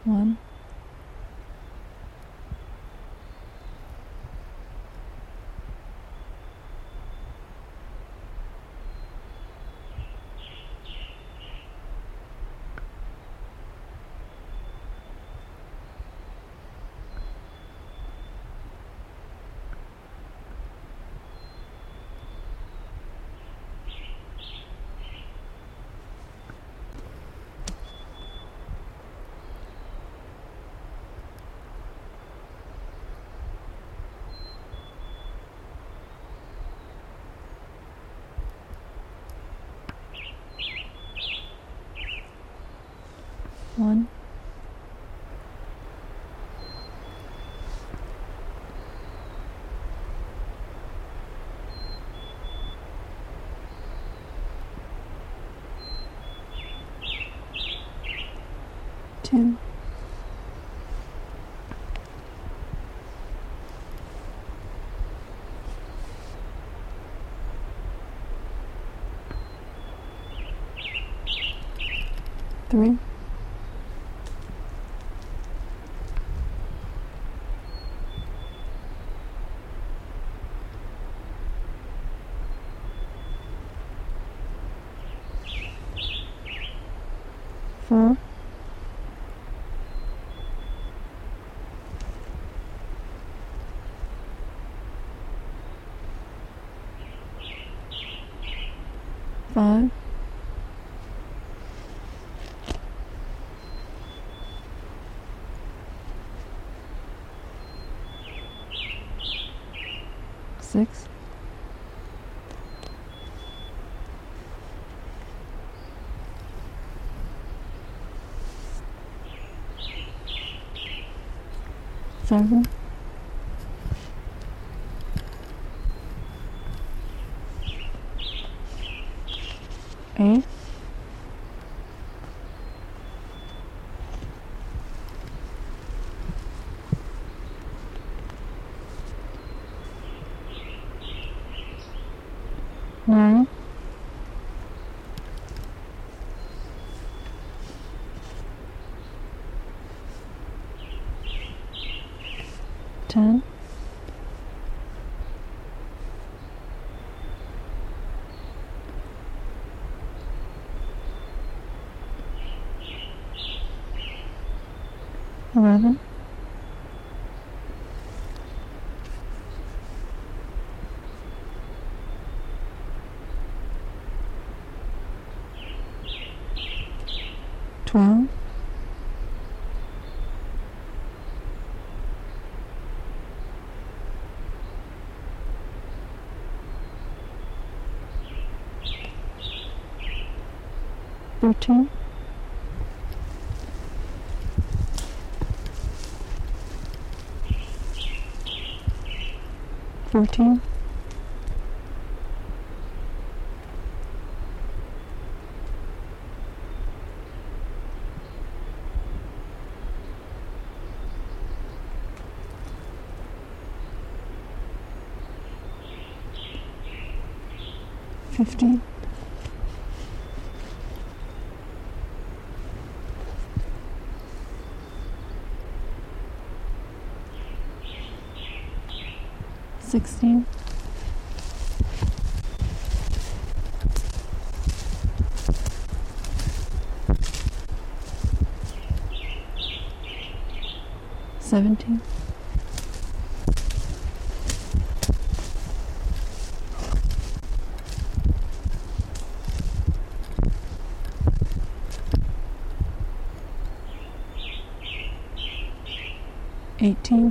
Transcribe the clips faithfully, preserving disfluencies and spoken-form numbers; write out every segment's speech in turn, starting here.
One, one, two, three, four, five, six, seven, eight, nine, ten, eleven, twelve, thirteen, fourteen, fifteen, sixteen, seventeen, eighteen,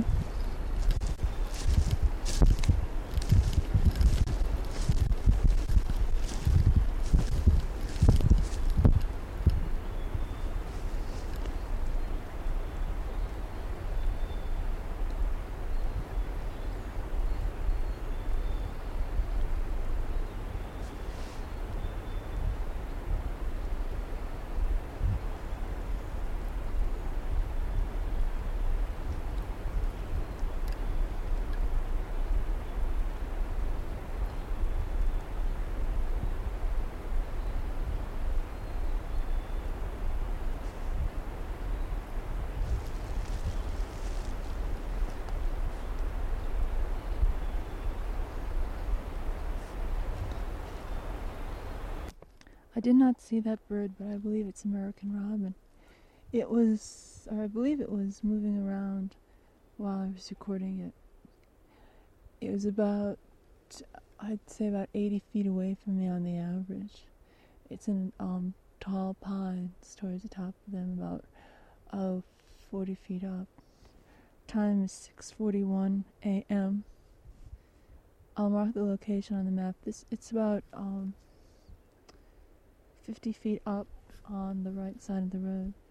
I did not see that bird, but I believe it's American robin. It was, or I believe it was moving around while I was recording it. It was about, I'd say about eighty feet away from me on the average. It's in um, tall pines towards the top of them, about uh, forty feet up. Time is six forty-one a.m. I'll mark the location on the map. This it's about um, fifty feet up on the right side of the road.